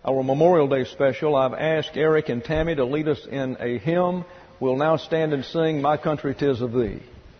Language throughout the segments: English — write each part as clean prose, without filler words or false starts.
our Memorial Day special, I've asked Eric and Tammy to lead us in a hymn. We'll now stand and sing, My Country 'Tis of Thee.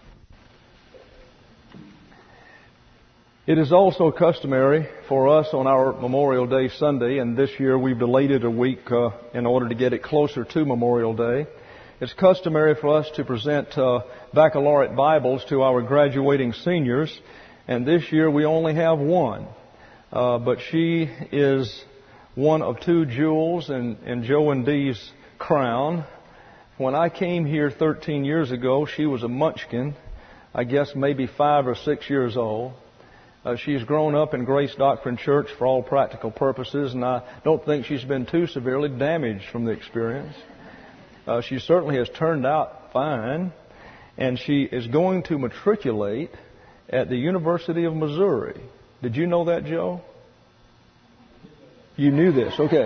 It is also customary for us on our Memorial Day Sunday, and this year we've delayed it a week in order to get it closer to Memorial Day. It's customary for us to present baccalaureate Bibles to our graduating seniors, and this year we only have one. But she is one of two jewels in Joe and Dee's crown. When I came here 13 years ago, she was a munchkin, I guess maybe 5 or 6 years old. She's grown up in Grace Doctrine Church for all practical purposes, and I don't think she's been too severely damaged from the experience. She certainly has turned out fine, and she is going to matriculate at the University of Missouri. Did you know that, Joe? You knew this, okay.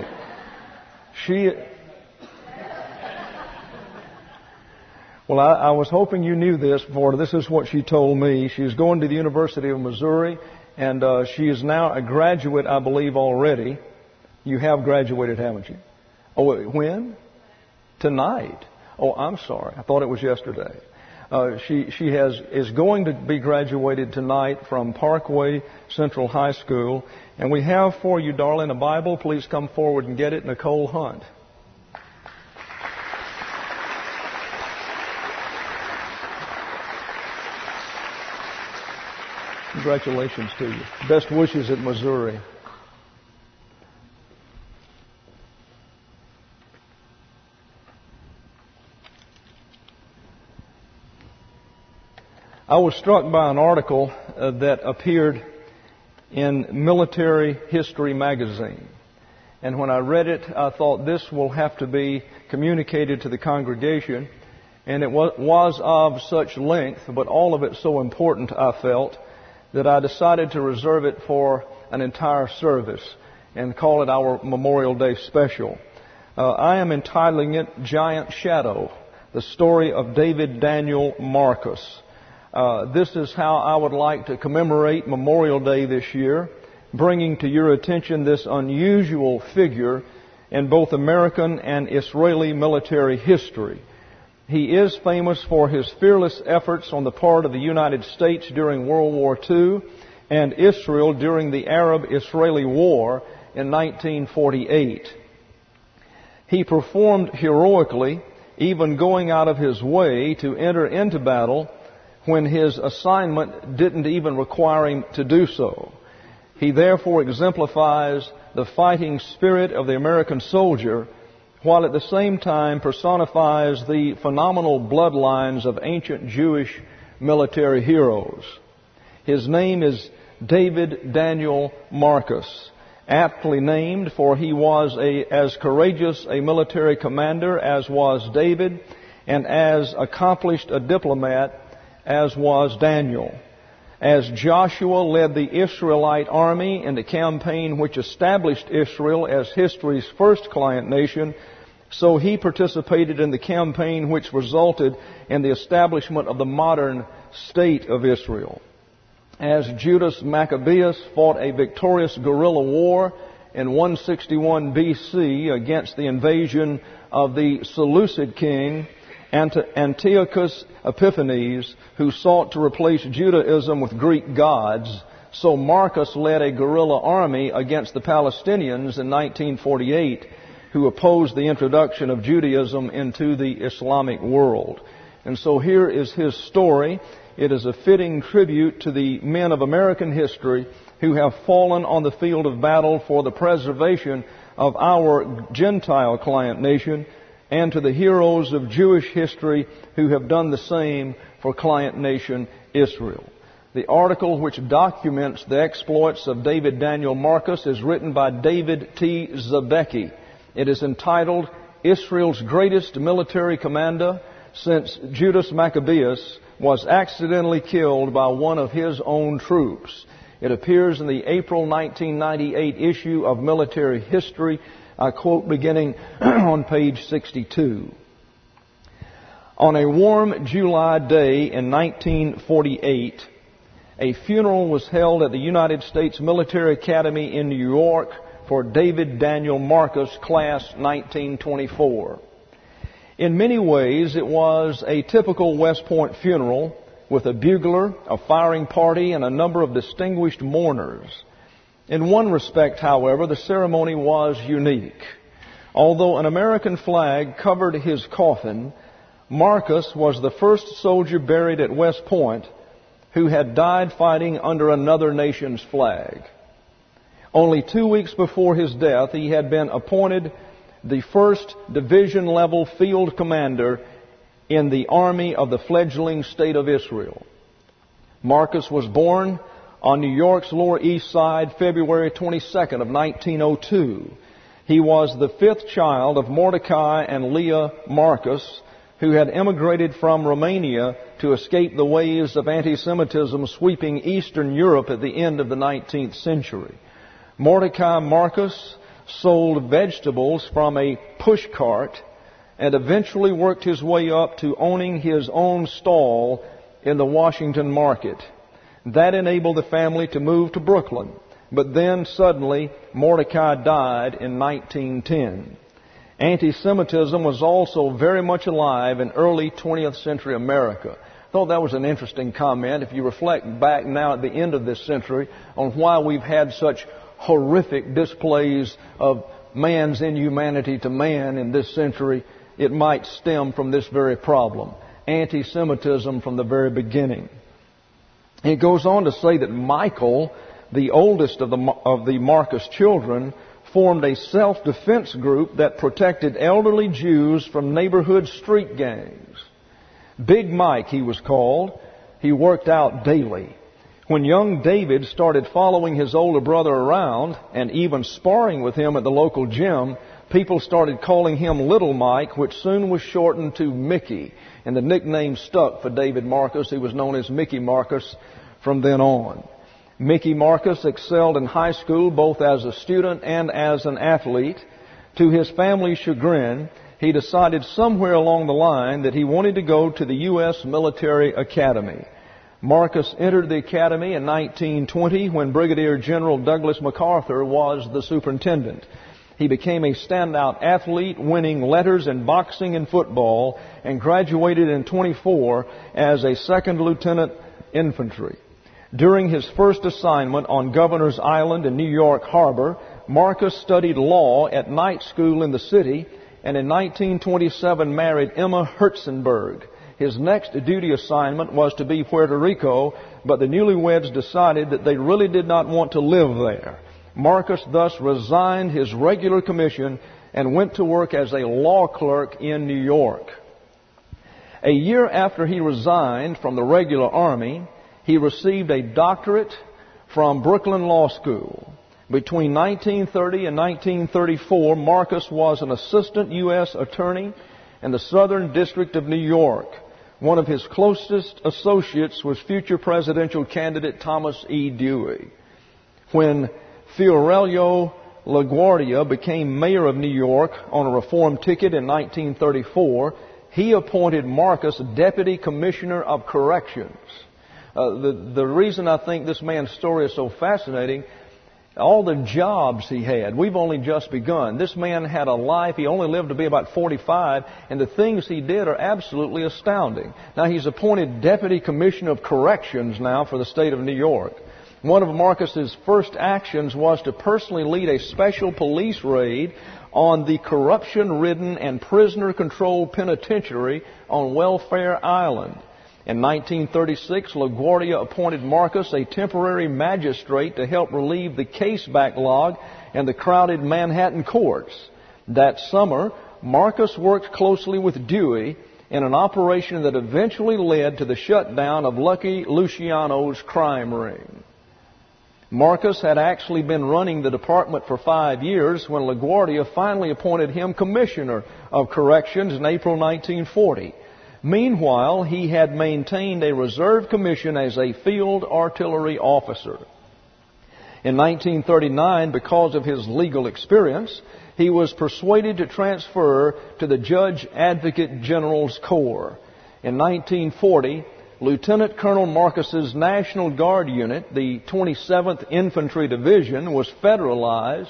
Well, I was hoping you knew this, for this is what she told me. She's going to the University of Missouri, and she is now a graduate, I believe, already. You have graduated, haven't you? Oh, when? Tonight. Oh, I'm sorry. I thought it was yesterday. She is going to be graduated tonight from Parkway Central High School. And we have for you, darling, a Bible. Please come forward and get it. Nicole Hunt. Congratulations to you. Best wishes at Missouri. I was struck by an article that appeared in Military History magazine. And when I read it, I thought this will have to be communicated to the congregation. And it was of such length, but all of it so important, I felt, that I decided to reserve it for an entire service and call it our Memorial Day special. I am entitling it Giant Shadow, the story of David Daniel Marcus. This is how I would like to commemorate Memorial Day this year, bringing to your attention this unusual figure in both American and Israeli military history. He is famous for his fearless efforts on the part of the United States during World War II and Israel during the Arab-Israeli War in 1948. He performed heroically, even going out of his way to enter into battle when his assignment didn't even require him to do so. He therefore exemplifies the fighting spirit of the American soldier, while at the same time personifies the phenomenal bloodlines of ancient Jewish military heroes. His name is David Daniel Marcus, aptly named, for he was as courageous a military commander as was David, and as accomplished a diplomat as was Daniel. As Joshua led the Israelite army in the campaign which established Israel as history's first client nation, so he participated in the campaign which resulted in the establishment of the modern state of Israel. As Judas Maccabeus fought a victorious guerrilla war in 161 BC against the invasion of the Seleucid king Antiochus Epiphanes, who sought to replace Judaism with Greek gods, so Marcus led a guerrilla army against the Palestinians in 1948, who opposed the introduction of Judaism into the Islamic world. And so here is his story. It is a fitting tribute to the men of American history who have fallen on the field of battle for the preservation of our Gentile client nation, and to the heroes of Jewish history who have done the same for client nation Israel. The article which documents the exploits of David Daniel Marcus is written by David T. Zabecki. It is entitled, Israel's Greatest Military Commander Since Judas Maccabeus Was Accidentally Killed by One of His Own Troops. It appears in the April 1998 issue of Military History. I quote beginning on page 62. On a warm July day in 1948, a funeral was held at the United States Military Academy in New York for David Daniel Marcus, class 1924. In many ways, it was a typical West Point funeral with a bugler, a firing party, and a number of distinguished mourners. In one respect, however, the ceremony was unique. Although an American flag covered his coffin, Marcus was the first soldier buried at West Point who had died fighting under another nation's flag. Only 2 weeks before his death, he had been appointed the first division-level field commander in the army of the fledgling state of Israel. Marcus was born on New York's Lower East Side, February 22nd of 1902. He was the fifth child of Mordecai and Leah Marcus, who had emigrated from Romania to escape the waves of anti-Semitism sweeping Eastern Europe at the end of the 19th century. Mordecai Marcus sold vegetables from a pushcart and eventually worked his way up to owning his own stall in the Washington market. That enabled the family to move to Brooklyn. But then suddenly Mordecai died in 1910. Anti-Semitism was also very much alive in early 20th century America. I thought that was an interesting comment if you reflect back now at the end of this century on why we've had such horrific displays of man's inhumanity to man in this century. It might stem from this very problem. Anti-Semitism from the very beginning. It goes on to say that Michael, the oldest of the Marcus children, formed a self-defense group that protected elderly Jews from neighborhood street gangs. Big Mike, he was called. He worked out daily. When young David started following his older brother around and even sparring with him at the local gym, people started calling him Little Mike, which soon was shortened to Mickey. And the nickname stuck for David Marcus. He was known as Mickey Marcus from then on. Mickey Marcus excelled in high school both as a student and as an athlete. To his family's chagrin, he decided somewhere along the line that he wanted to go to the U.S. Military Academy. Marcus entered the academy in 1920 when Brigadier General Douglas MacArthur was the superintendent. He became a standout athlete, winning letters in boxing and football, and graduated in 24 as a second lieutenant infantry. During his first assignment on Governor's Island in New York Harbor, Marcus studied law at night school in the city, and in 1927 married Emma Herzenberg. His next duty assignment was to be Puerto Rico, but the newlyweds decided that they really did not want to live there. Marcus thus resigned his regular commission and went to work as a law clerk in New York. A year after he resigned from the regular army, he received a doctorate from Brooklyn Law School. Between 1930 and 1934, Marcus was an assistant U.S. attorney in the Southern District of New York. One of his closest associates was future presidential candidate Thomas E. Dewey. When Fiorello LaGuardia became mayor of New York on a reform ticket in 1934, he appointed Marcus deputy commissioner of corrections. The reason I think this man's story is so fascinating, all the jobs he had, we've only just begun. This man had a life, he only lived to be about 45, and the things he did are absolutely astounding. Now, he's appointed Deputy Commissioner of Corrections now for the state of New York. One of Marcus's first actions was to personally lead a special police raid on the corruption-ridden and prisoner-controlled penitentiary on Welfare Island. In 1936, LaGuardia appointed Marcus a temporary magistrate to help relieve the case backlog in the crowded Manhattan courts. That summer, Marcus worked closely with Dewey in an operation that eventually led to the shutdown of Lucky Luciano's crime ring. Marcus had actually been running the department for 5 years when LaGuardia finally appointed him Commissioner of Corrections in April 1940. Meanwhile, he had maintained a reserve commission as a field artillery officer. In 1939, because of his legal experience, he was persuaded to transfer to the Judge Advocate General's Corps. In 1940, Lieutenant Colonel Marcus's National Guard unit, the 27th Infantry Division, was federalized,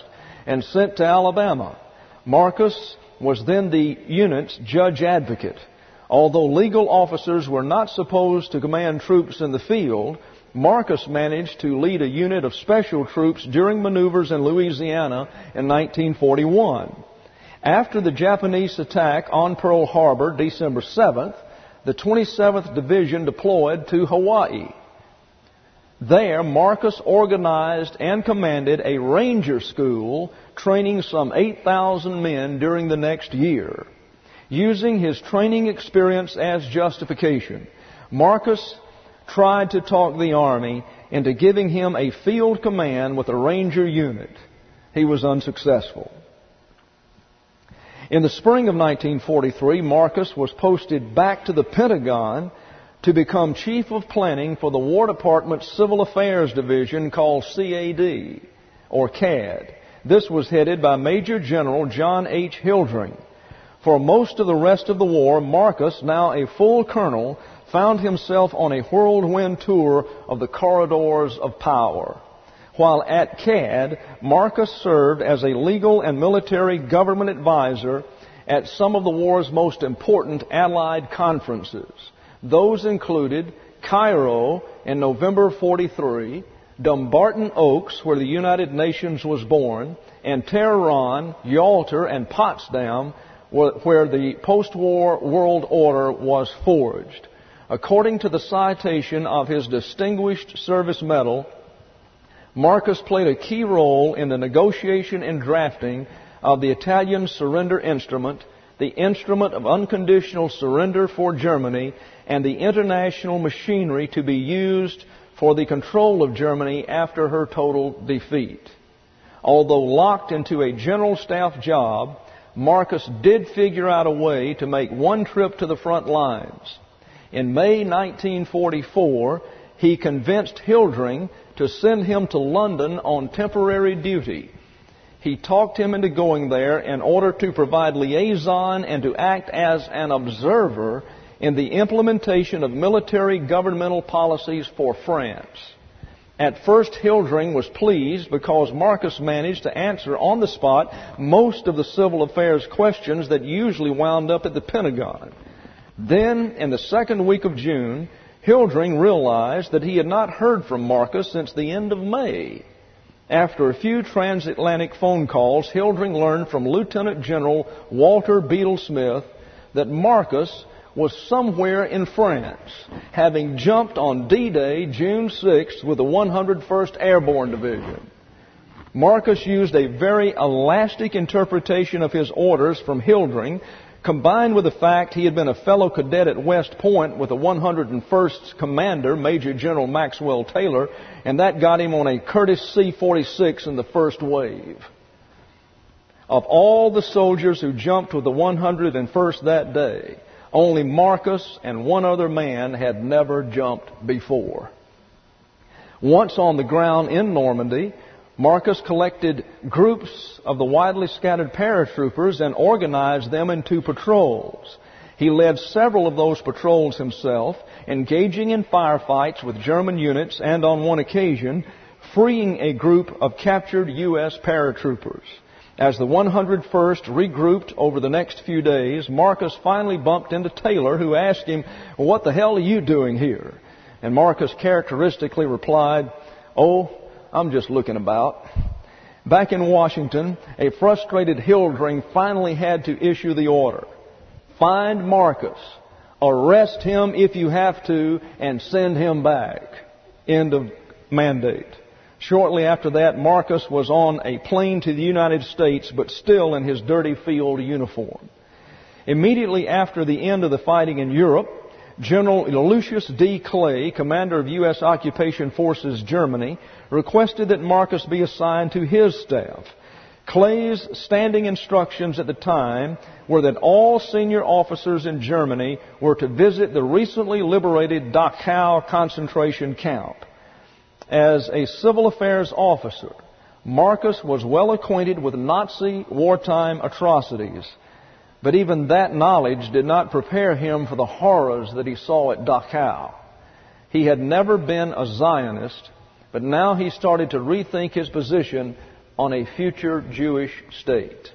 and sent to Alabama. Marcus was then the unit's judge advocate. Although legal officers were not supposed to command troops in the field, Marcus managed to lead a unit of special troops during maneuvers in Louisiana in 1941. After the Japanese attack on Pearl Harbor, December 7th, the 27th Division deployed to Hawaii. There, Marcus organized and commanded a ranger school training some 8,000 men during the next year. Using his training experience as justification, Marcus tried to talk the Army into giving him a field command with a ranger unit. He was unsuccessful. In the spring of 1943, Marcus was posted back to the Pentagon to become Chief of Planning for the War Department's Civil Affairs Division called CAD, or CAD. This was headed by Major General John H. Hildring. For most of the rest of the war, Marcus, now a full colonel, found himself on a whirlwind tour of the corridors of power. While at CAD, Marcus served as a legal and military government advisor at some of the war's most important Allied conferences. Those included Cairo in November 43, Dumbarton Oaks, where the United Nations was born, and Tehran, Yalta, and Potsdam, where the post-war world order was forged. According to the citation of his Distinguished Service Medal, Marcus played a key role in the negotiation and drafting of the Italian surrender instrument, the instrument of unconditional surrender for Germany, and the international machinery to be used for the control of Germany after her total defeat. Although locked into a general staff job, Marcus did figure out a way to make one trip to the front lines. In May 1944, he convinced Hildring to send him to London on temporary duty. He talked him into going there in order to provide liaison and to act as an observer in the implementation of military governmental policies for France. At first, Hildring was pleased because Marcus managed to answer on the spot most of the civil affairs questions that usually wound up at the Pentagon. Then, in the second week of June, Hildring realized that he had not heard from Marcus since the end of May. After a few transatlantic phone calls, Hildring learned from Lieutenant General Walter Beadle Smith that Marcus was somewhere in France, having jumped on D-Day, June 6th, with the 101st Airborne Division. Marcus used a very elastic interpretation of his orders from Hildring, combined with the fact he had been a fellow cadet at West Point with the 101st's commander, Major General Maxwell Taylor, and that got him on a Curtiss C-46 in the first wave. Of all the soldiers who jumped with the 101st that day, only Marcus and one other man had never jumped before. Once on the ground in Normandy, Marcus collected groups of the widely scattered paratroopers and organized them into patrols. He led several of those patrols himself, engaging in firefights with German units and, on one occasion, freeing a group of captured U.S. paratroopers. As the 101st regrouped over the next few days, Marcus finally bumped into Taylor, who asked him, "Well, what the hell are you doing here?" And Marcus characteristically replied, "Oh, I'm just looking about." Back in Washington, a frustrated Hildring finally had to issue the order: find Marcus, arrest him if you have to, and send him back. End of mandate. Shortly after that, Marcus was on a plane to the United States, but still in his dirty field uniform. Immediately after the end of the fighting in Europe, General Lucius D. Clay, commander of U.S. Occupation Forces Germany, requested that Marcus be assigned to his staff. Clay's standing instructions at the time were that all senior officers in Germany were to visit the recently liberated Dachau concentration camp. As a civil affairs officer, Marcus was well acquainted with Nazi wartime atrocities, but even that knowledge did not prepare him for the horrors that he saw at Dachau. He had never been a Zionist, but now he started to rethink his position on a future Jewish state.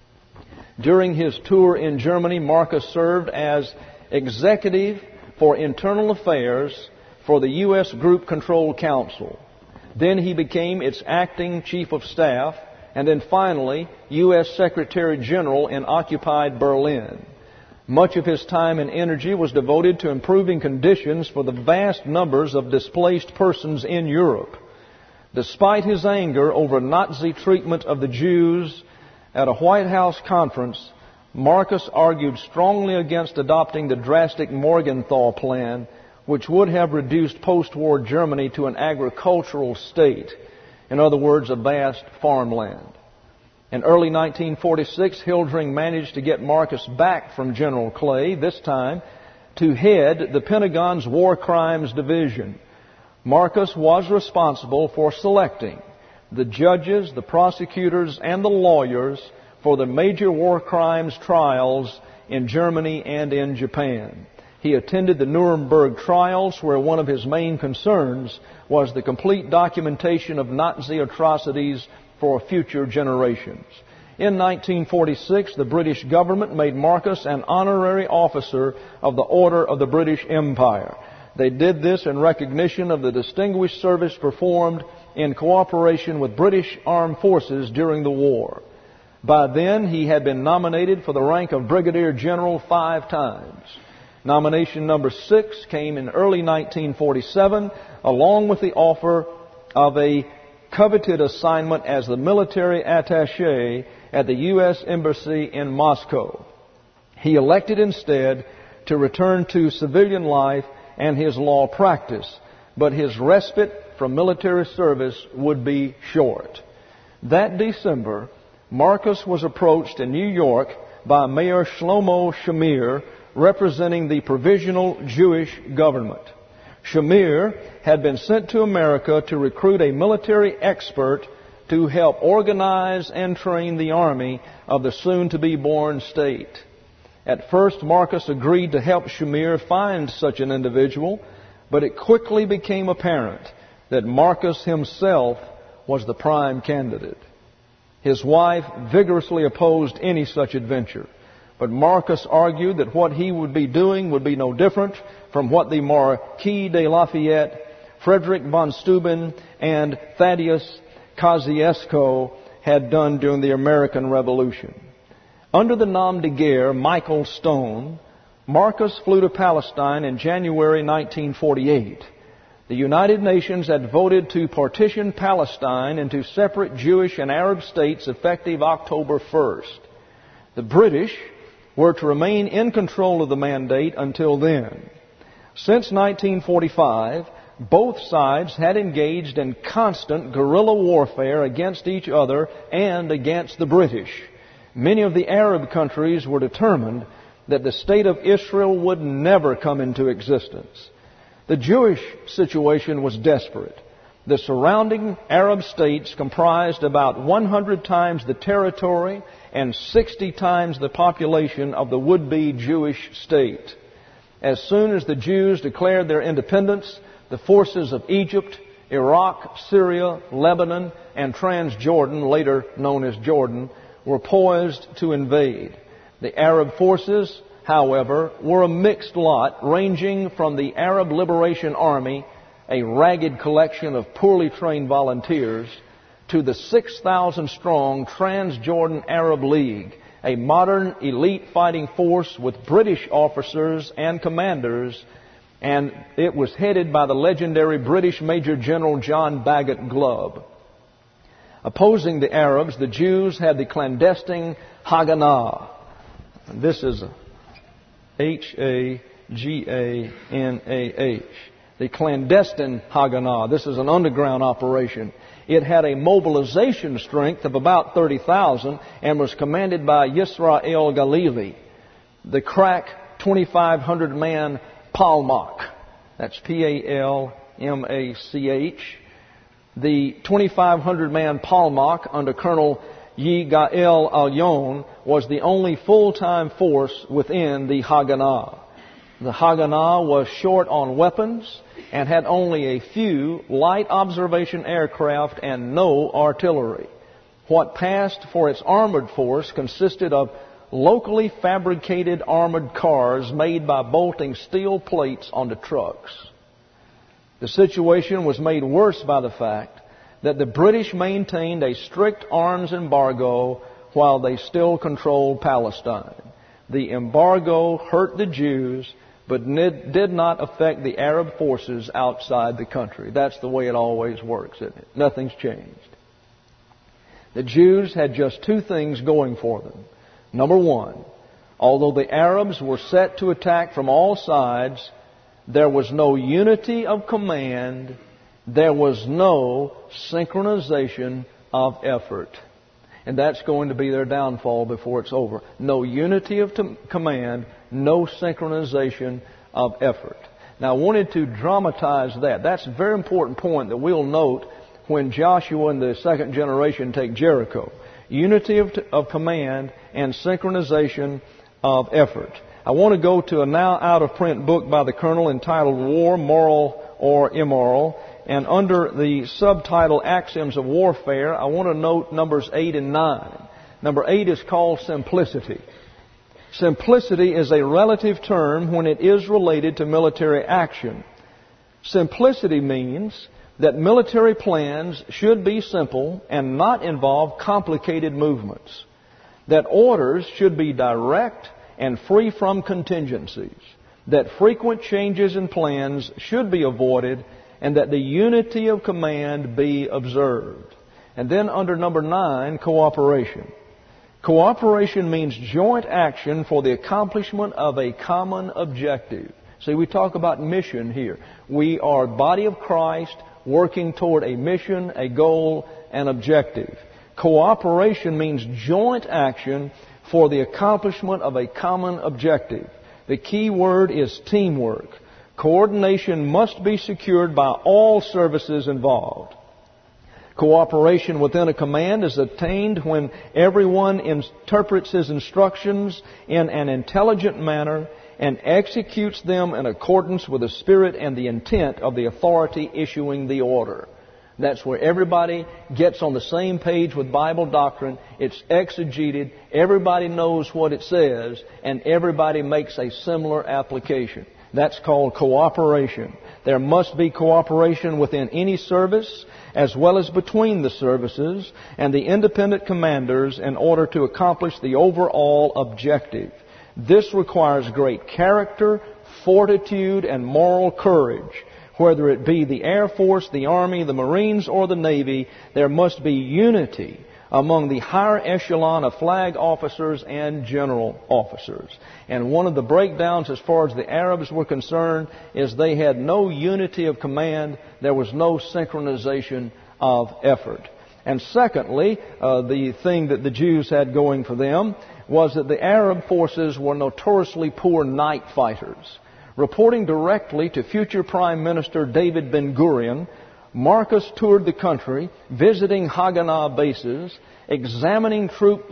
During his tour in Germany, Marcus served as executive for internal affairs for the U.S. Group Control Council. Then he became its acting chief of staff, and then finally U.S. Secretary General in occupied Berlin. Much of his time and energy was devoted to improving conditions for the vast numbers of displaced persons in Europe. Despite his anger over Nazi treatment of the Jews at a White House conference, Marcus argued strongly against adopting the drastic Morgenthau Plan, which would have reduced post-war Germany to an agricultural state. In other words, a vast farmland. In early 1946, Hildring managed to get Marcus back from General Clay, this time to head the Pentagon's War Crimes Division. Marcus was responsible for selecting the judges, the prosecutors, and the lawyers for the major war crimes trials in Germany and in Japan. He attended the Nuremberg trials, where one of his main concerns was the complete documentation of Nazi atrocities for future generations. In 1946, the British government made Marcus an honorary officer of the Order of the British Empire. They did this in recognition of the distinguished service performed in cooperation with British armed forces during the war. By then, he had been nominated for the rank of Brigadier General 5 times. Nomination number 6 came in early 1947, along with the offer of a coveted assignment as the military attaché at the U.S. Embassy in Moscow. He elected instead to return to civilian life and his law practice, but his respite from military service would be short. That December, Marcus was approached in New York by Mayor Shlomo Shamir, representing the Provisional Jewish Government. Shamir had been sent to America to recruit a military expert to help organize and train the army of the soon-to-be-born state. At first, Marcus agreed to help Shamir find such an individual, but it quickly became apparent that Marcus himself was the prime candidate. His wife vigorously opposed any such adventure, but Marcus argued that what he would be doing would be no different from what the Marquis de Lafayette, Frederick von Steuben, and Thaddeus Kosciuszko had done during the American Revolution. Under the nom de guerre Michael Stone, Marcus flew to Palestine in January 1948. The United Nations had voted to partition Palestine into separate Jewish and Arab states effective October 1st. The British were to remain in control of the mandate until then. Since 1945, both sides had engaged in constant guerrilla warfare against each other and against the British. Many of the Arab countries were determined that the State of Israel would never come into existence. The Jewish situation was desperate. The surrounding Arab states comprised about 100 times the territory and 60 times the population of the would-be Jewish state. As soon as the Jews declared their independence, the forces of Egypt, Iraq, Syria, Lebanon, and Transjordan, later known as Jordan, were poised to invade. The Arab forces, however, were a mixed lot, ranging from the Arab Liberation Army, a ragged collection of poorly trained volunteers, to the 6,000-strong Transjordan Arab League, a modern elite fighting force with British officers and commanders, and it was headed by the legendary British Major General John Bagot Glubb. Opposing the Arabs, the Jews had the clandestine Haganah. This is Haganah. The clandestine Haganah. This is an underground operation. It had a mobilization strength of about 30,000 and was commanded by Yisrael Galili, the crack 2,500-man Palmach. That's P-A-L-M-A-C-H. The 2,500-man Palmach under Colonel Yigael Alyon was the only full-time force within the Haganah. The Haganah was short on weapons and had only a few light observation aircraft and no artillery. What passed for its armored force consisted of locally fabricated armored cars made by bolting steel plates onto trucks. The situation was made worse by the fact that the British maintained a strict arms embargo while they still controlled Palestine. The embargo hurt the Jews, but did not affect the Arab forces outside the country. That's the way it always works, isn't it? Nothing's changed. The Jews had just two things going for them. Number one, although the Arabs were set to attack from all sides, there was no unity of command. There was no synchronization of effort. And that's going to be their downfall before it's over. No unity of command, no synchronization of effort. Now I wanted to dramatize that. That's a very important point that we'll note when Joshua and the second generation take Jericho. Unity of command and synchronization of effort. I want to go to a now out-of-print book by the Colonel entitled War, Moral or Immoral. And under the subtitle Axioms of Warfare, I want to note numbers 8 and 9. Number 8 is called simplicity. Simplicity is a relative term when it is related to military action. Simplicity means that military plans should be simple and not involve complicated movements. That orders should be direct and free from contingencies. That frequent changes in plans should be avoided, and that the unity of command be observed. And then under number 9, cooperation. Cooperation means joint action for the accomplishment of a common objective. See, we talk about mission here. We are body of Christ working toward a mission, a goal, an objective. Cooperation means joint action for the accomplishment of a common objective. The key word is teamwork. Coordination must be secured by all services involved. Cooperation within a command is attained when everyone interprets his instructions in an intelligent manner and executes them in accordance with the spirit and the intent of the authority issuing the order. That's where everybody gets on the same page with Bible doctrine. It's exegeted. Everybody knows what it says, and everybody makes a similar application. That's called cooperation. There must be cooperation within any service as well as between the services and the independent commanders in order to accomplish the overall objective. This requires great character, fortitude, and moral courage. Whether it be the Air Force, the Army, the Marines, or the Navy, there must be unity among the higher echelon of flag officers and general officers. And one of the breakdowns as far as the Arabs were concerned is they had no unity of command. There was no synchronization of effort. And secondly, the thing that the Jews had going for them was that the Arab forces were notoriously poor night fighters. Reporting directly to future Prime Minister David Ben-Gurion, Marcus toured the country, visiting Haganah bases, examining troop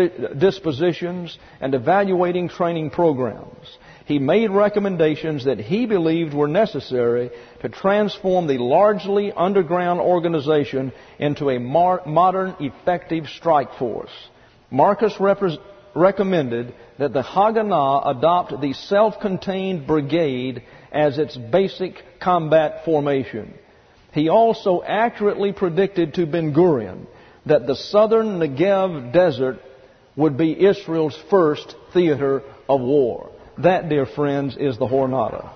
dispositions, and evaluating training programs. He made recommendations that he believed were necessary to transform the largely underground organization into a modern, effective strike force. Marcus recommended that the Haganah adopt the self-contained brigade as its basic combat formation. He also accurately predicted to Ben-Gurion that the southern Negev desert would be Israel's first theater of war. That, dear friends, is the Hornada.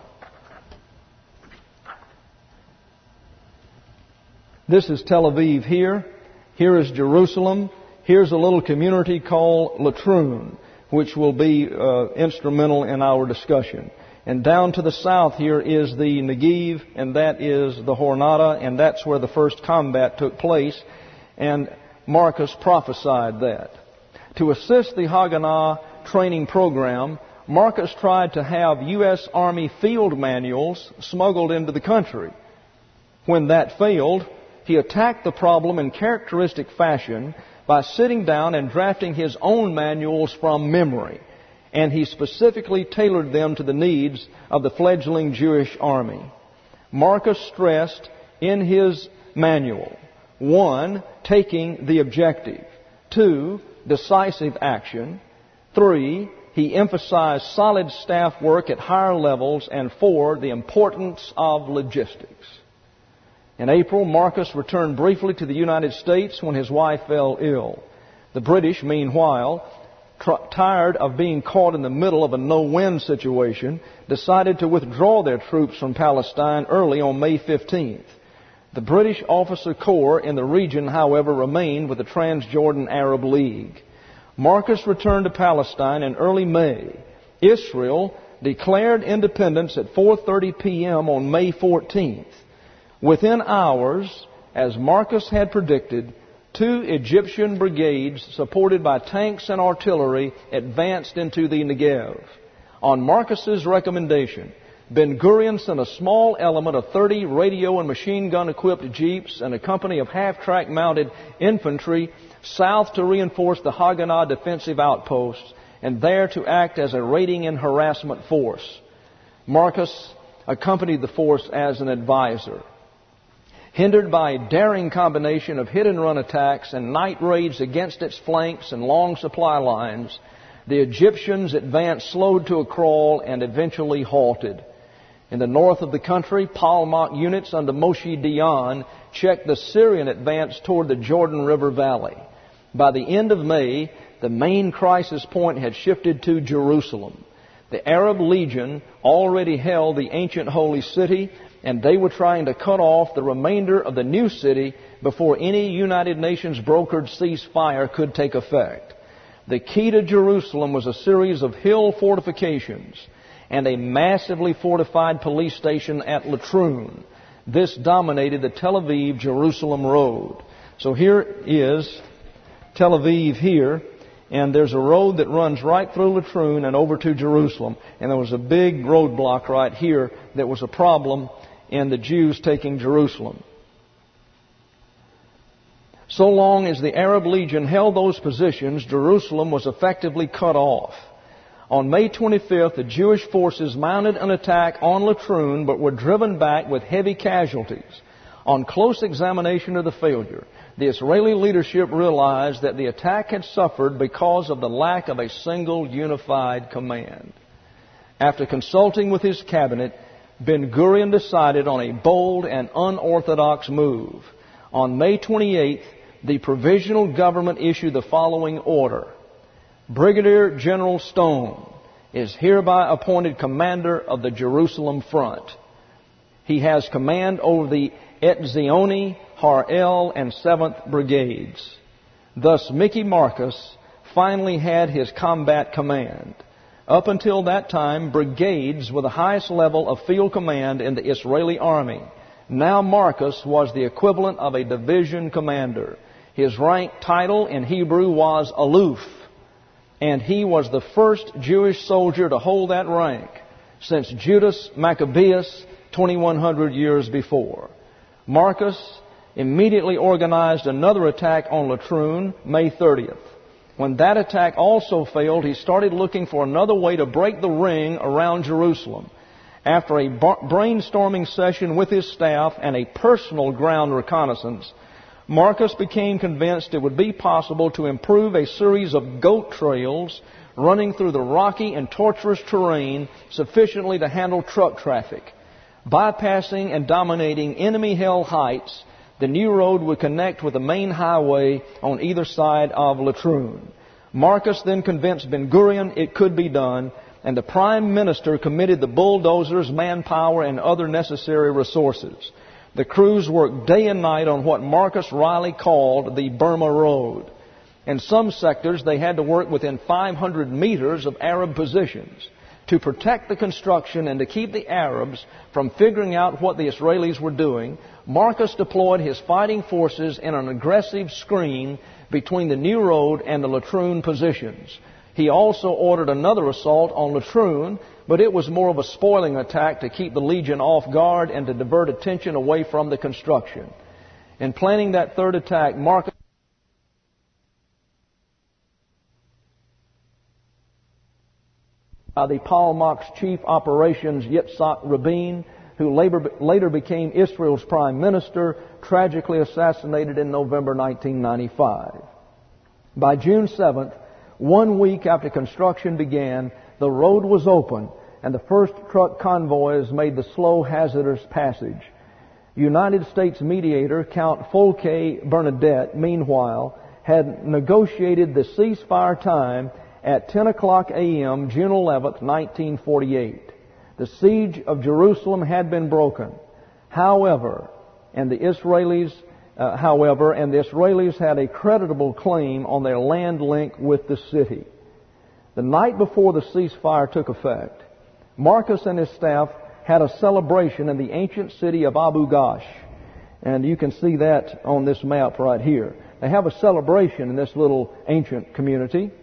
This is Tel Aviv here. Here is Jerusalem. Here's a little community called Latrun, which will be instrumental in our discussion. And down to the south here is the Negev, and that is the Hornada, and that's where the first combat took place. And Marcus prophesied that. To assist the Haganah training program, Marcus tried to have U.S. Army field manuals smuggled into the country. When that failed, he attacked the problem in characteristic fashion by sitting down and drafting his own manuals from memory. And he specifically tailored them to the needs of the fledgling Jewish army. Marcus stressed in his manual, 1, taking the objective. 2, decisive action. 3, he emphasized solid staff work at higher levels. And 4, the importance of logistics. In April, Marcus returned briefly to the United States when his wife fell ill. The British, meanwhile, tired of being caught in the middle of a no-win situation, decided to withdraw their troops from Palestine early on May 15th. The British officer corps in the region, however, remained with the Transjordan Arab League. Marcus returned to Palestine in early May. Israel declared independence at 4:30 p.m. on May 14th. Within hours, as Marcus had predicted, 2 Egyptian brigades, supported by tanks and artillery, advanced into the Negev. On Marcus's recommendation, Ben-Gurion sent a small element of 30 radio and machine gun-equipped jeeps and a company of half-track mounted infantry south to reinforce the Haganah defensive outposts and there to act as a raiding and harassment force. Marcus accompanied the force as an advisor. Hindered by a daring combination of hit-and-run attacks and night raids against its flanks and long supply lines, the Egyptians' advance slowed to a crawl and eventually halted. In the north of the country, Palmach units under Moshe Dayan checked the Syrian advance toward the Jordan River Valley. By the end of May, the main crisis point had shifted to Jerusalem. The Arab Legion already held the ancient holy city, and they were trying to cut off the remainder of the new city before any United Nations brokered ceasefire could take effect. The key to Jerusalem was a series of hill fortifications and a massively fortified police station at Latrun. This dominated the Tel Aviv-Jerusalem road. So here is Tel Aviv here, and there's a road that runs right through Latrun and over to Jerusalem. And there was a big roadblock right here that was a problem in the Jews taking Jerusalem. So long as the Arab Legion held those positions, Jerusalem was effectively cut off. On May 25th, the Jewish forces mounted an attack on Latrun, but were driven back with heavy casualties. On close examination of the failure, the Israeli leadership realized that the attack had suffered because of the lack of a single unified command. After consulting with his cabinet, Ben-Gurion decided on a bold and unorthodox move. On May 28th, the provisional government issued the following order. Brigadier General Stone is hereby appointed commander of the Jerusalem front. He has command over the Etzioni, Har-El, and 7th Brigades. Thus, Mickey Marcus finally had his combat command. Up until that time, brigades were the highest level of field command in the Israeli army. Now Marcus was the equivalent of a division commander. His rank title in Hebrew was Aluf, and he was the first Jewish soldier to hold that rank since Judas Maccabeus 2,100 years before. Marcus immediately organized another attack on Latrun, May 30th. When that attack also failed, he started looking for another way to break the ring around Jerusalem. After a brainstorming session with his staff and a personal ground reconnaissance, Marcus became convinced it would be possible to improve a series of goat trails running through the rocky and tortuous terrain sufficiently to handle truck traffic. Bypassing and dominating enemy-held heights, the new road would connect with the main highway on either side of Latrun. Marcus then convinced Ben-Gurion it could be done, and the Prime Minister committed the bulldozers, manpower, and other necessary resources. The crews worked day and night on what Marcus Riley called the Burma Road. In some sectors, they had to work within 500 meters of Arab positions. To protect the construction and to keep the Arabs from figuring out what the Israelis were doing, Marcus deployed his fighting forces in an aggressive screen between the new road and the Latrun positions. He also ordered another assault on Latrun, but it was more of a spoiling attack to keep the Legion off guard and to divert attention away from the construction. In planning that third attack, Marcus the Palmach's chief operations, Yitzhak Rabin, who later became Israel's prime minister, tragically assassinated in November 1995. By June 7th, 1 week after construction began, the road was open and the first truck convoys made the slow, hazardous passage. United States mediator Count Folke Bernadette, meanwhile, had negotiated the ceasefire time at 10 o'clock a.m., June 11th, 1948. The siege of Jerusalem had been broken. However, the Israelis had a creditable claim on their land link with the city. The night before the ceasefire took effect, Marcus and his staff had a celebration in the ancient city of Abu Ghosh. And you can see that on this map right here. They have a celebration in this little ancient community.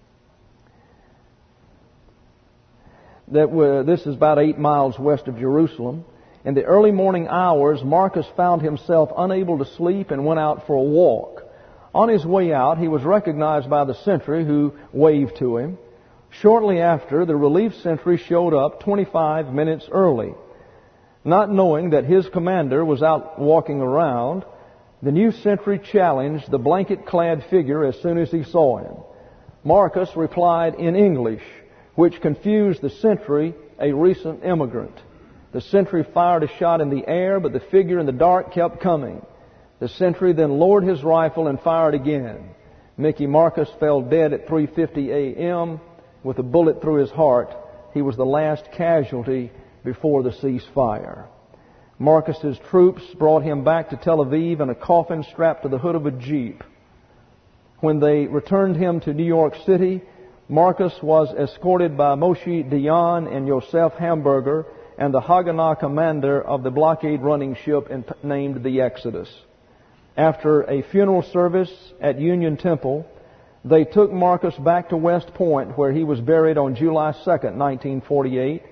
This is about 8 miles west of Jerusalem. In the early morning hours, Marcus found himself unable to sleep and went out for a walk. On his way out, he was recognized by the sentry who waved to him. Shortly after, the relief sentry showed up 25 minutes early. Not knowing that his commander was out walking around, the new sentry challenged the blanket-clad figure as soon as he saw him. Marcus replied in English, which confused the sentry, a recent immigrant. The sentry fired a shot in the air, but the figure in the dark kept coming. The sentry then lowered his rifle and fired again. Mickey Marcus fell dead at 3:50 a.m. with a bullet through his heart. He was the last casualty before the ceasefire. Marcus's troops brought him back to Tel Aviv in a coffin strapped to the hood of a Jeep. When they returned him to New York City, Marcus was escorted by Moshe Dayan and Yosef Hamburger and the Haganah commander of the blockade-running ship named the Exodus. After a funeral service at Union Temple, they took Marcus back to West Point, where he was buried on July 2nd, 1948,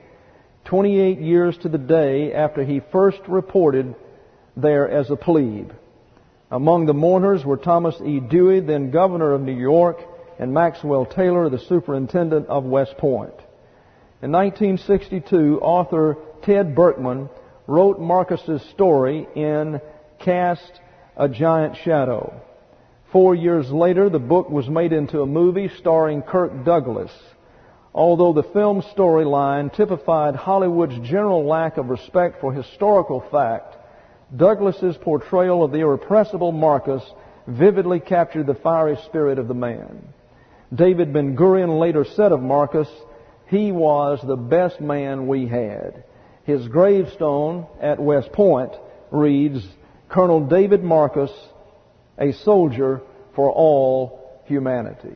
28 years to the day after he first reported there as a plebe. Among the mourners were Thomas E. Dewey, then governor of New York, and Maxwell Taylor, the superintendent of West Point. In 1962, author Ted Berkman wrote Marcus's story in Cast a Giant Shadow. 4 years later, the book was made into a movie starring Kirk Douglas. Although the film storyline typified Hollywood's general lack of respect for historical fact, Douglas's portrayal of the irrepressible Marcus vividly captured the fiery spirit of the man. David Ben-Gurion later said of Marcus, "He was the best man we had." His gravestone at West Point reads, "Colonel David Marcus, a soldier for all humanity."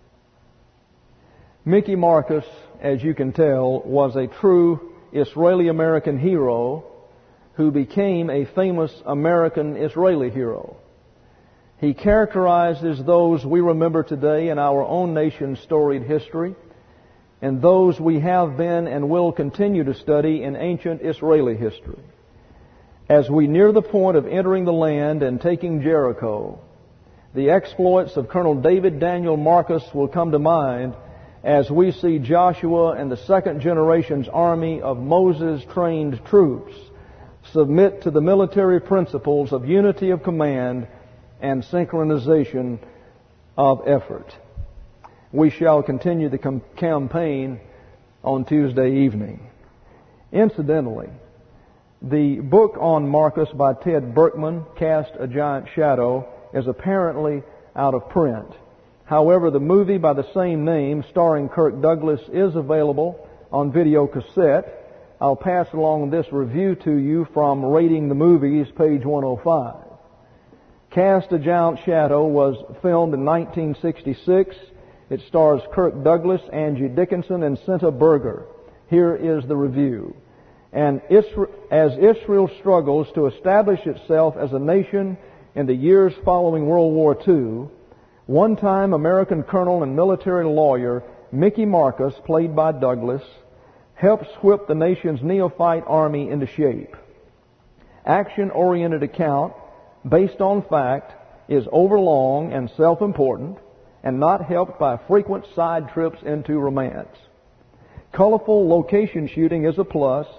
Mickey Marcus, as you can tell, was a true Israeli-American hero who became a famous American-Israeli hero. He characterizes those we remember today in our own nation's storied history and those we have been and will continue to study in ancient Israeli history. As we near the point of entering the land and taking Jericho, the exploits of Colonel David Daniel Marcus will come to mind as we see Joshua and the second generation's army of Moses-trained troops submit to the military principles of unity of command and synchronization of effort. We shall continue the campaign on Tuesday evening. Incidentally, the book on Marcus by Ted Berkman, Cast a Giant Shadow, is apparently out of print. However, the movie by the same name, starring Kirk Douglas, is available on video cassette. I'll pass along this review to you from Rating the Movies, page 105. Cast a Giant Shadow was filmed in 1966. It stars Kirk Douglas, Angie Dickinson, and Senta Berger. Here is the review. And as Israel struggles to establish itself as a nation in the years following World War II, one-time American colonel and military lawyer Mickey Marcus, played by Douglas, helps whip the nation's neophyte army into shape. Action-oriented account, based on fact, is overlong and self-important and not helped by frequent side trips into romance. Colorful location shooting is a plus,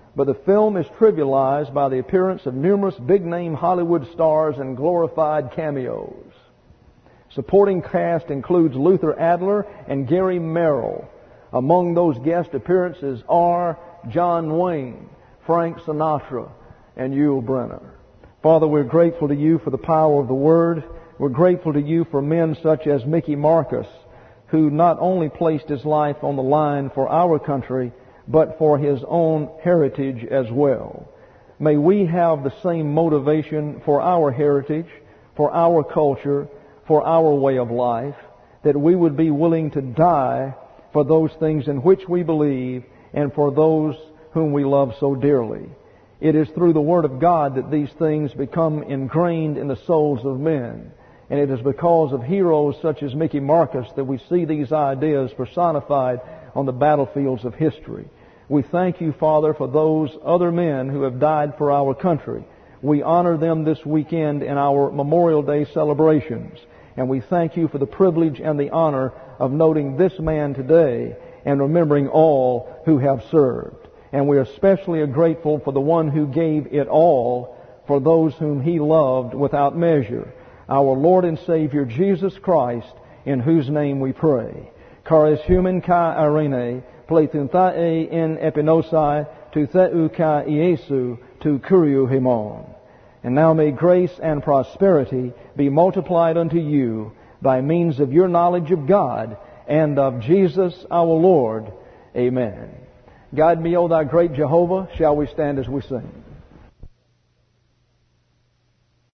but the film is trivialized by the appearance of numerous big-name Hollywood stars and glorified cameos. Supporting cast includes Luther Adler and Gary Merrill. Among those guest appearances are John Wayne, Frank Sinatra, and Yul Brynner. Father, we're grateful to you for the power of the Word. We're grateful to you for men such as Mickey Marcus, who not only placed his life on the line for our country, but for his own heritage as well. May we have the same motivation for our heritage, for our culture, for our way of life, that we would be willing to die for those things in which we believe and for those whom we love so dearly. It is through the Word of God that these things become ingrained in the souls of men. And it is because of heroes such as Mickey Marcus that we see these ideas personified on the battlefields of history. We thank you, Father, for those other men who have died for our country. We honor them this weekend in our Memorial Day celebrations. And we thank you for the privilege and the honor of noting this man today and remembering all who have served. And we are especially grateful for the one who gave it all for those whom he loved without measure, our Lord and Savior Jesus Christ, in whose name we pray. Charis humen ka arene, pleithunthae in epinosai, tu theu ka Iesu, tu kuriou himon. And now may grace and prosperity be multiplied unto you by means of your knowledge of God and of Jesus our Lord. Amen. Guide me, O thou great Jehovah. Shall we stand as we sing?